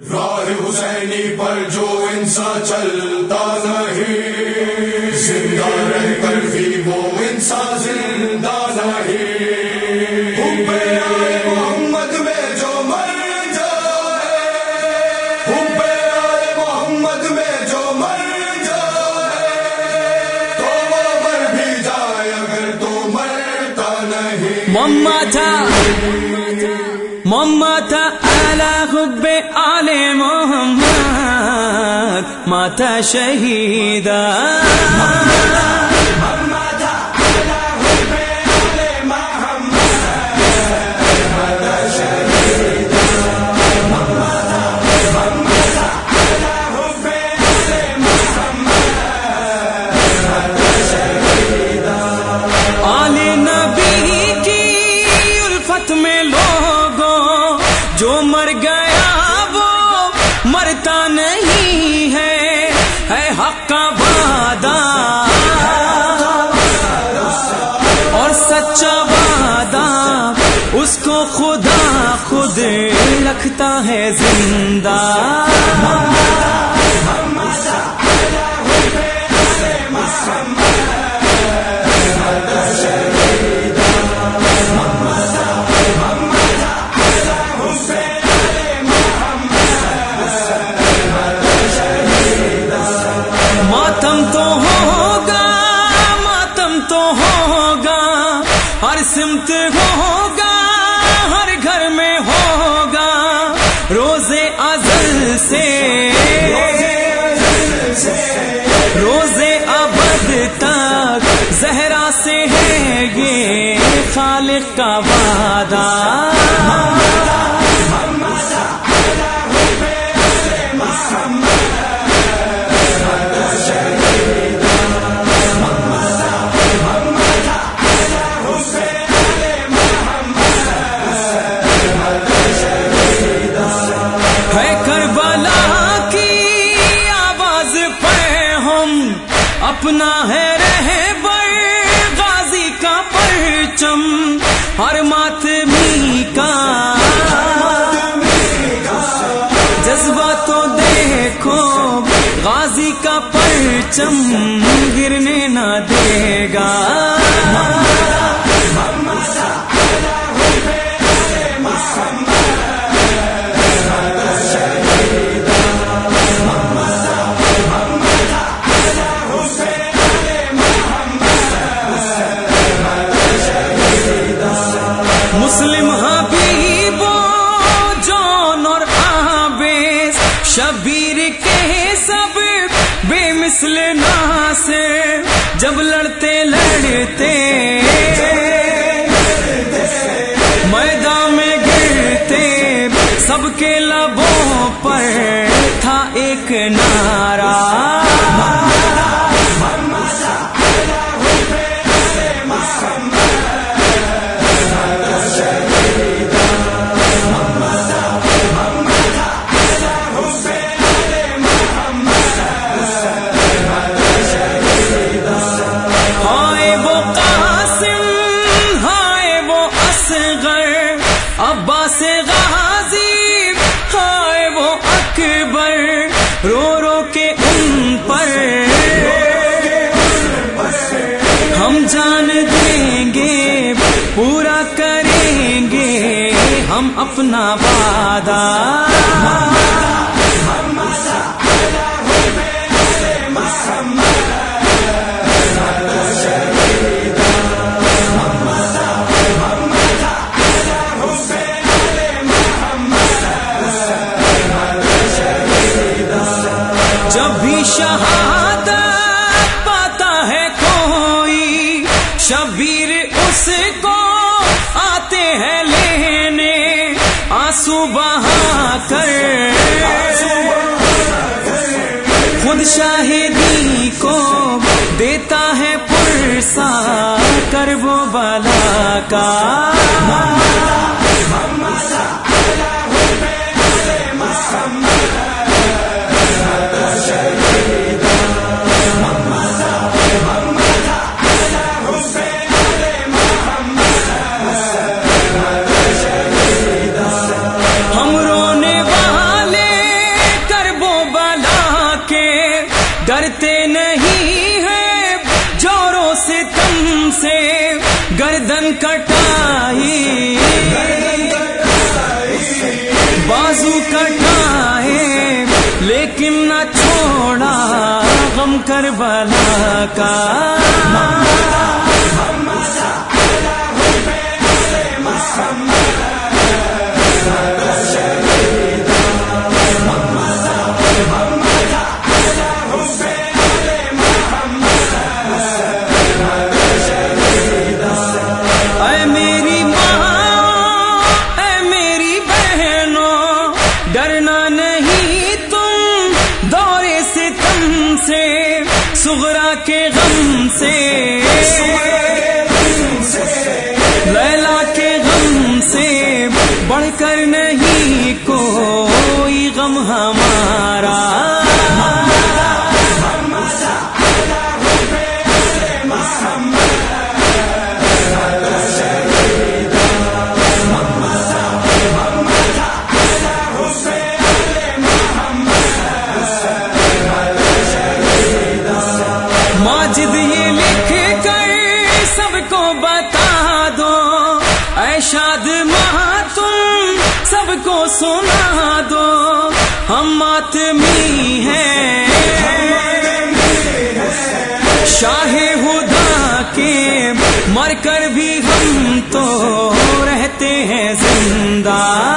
راہ حسینی پر جو انسان چلتا نہیں، زندہ رہ کر بھی وہ انسان زندہ نہیں۔ حب آل محمد میں جو مر جائے، حب آل محمد میں جو مر جائے، تو وہ مر بھی جائے اگر تو مرتا نہیں۔ محمد على حب آل محمد مات شہیدا، محمد على حب آل محمد مات شہیدا، محمد على حب آل محمد مات شہیدا۔ آل نبی کی الفت میں جو مر گیا وہ مرتا نہیں ہے حق کا وعدہ اور سچا وعدہ، اس کو خدا خود رکھتا ہے زندہ۔ ہر سمت ہوگا، ہر گھر میں ہوگا، روز ازل سے روز ابد تک زہرا سے ہے یہ خالق کا وعدہ۔ اپنا ہے رہبر غازی کا پرچم، ہر ماتمی کا جذبہ تو دیکھو، غازی کا پرچم گرنے نہ دے گا۔ مسلم حبیب جون اور آبیس شبیر کے سب بے مثل ناصر، جب لڑتے میدان میں گرتے، سب کے لبوں پر تھا ایک نعرہ، عباس غازی ہائے وہ اکبر، رو رو کے ان پر ہم جان دیں گے، پورا کریں گے ہم اپنا وعدہ۔ جب بھی شہادت پاتا ہے کوئی، شبیر اس کو آتے ہیں لینے، آنسو بہا کر خود شاہدی کو دیتا ہے پرسا کرب و بلا کا۔ ہم رونے والے کربلا کا اے میری ماں اے میری بہنوں ڈرنا نہیں تم دور ستم سے صغرا کے غم سے لیلا کے غم سے بڑھ کر نہیں کوئی غم ہمارا ماجد یہ لکھ کر سب کو بتا دو اے شاد ماں تم سب کو سنا دو ہم ماتمی ہیں شاہ خدا کے مر کر بھی ہم تو رہتے ہیں زندہ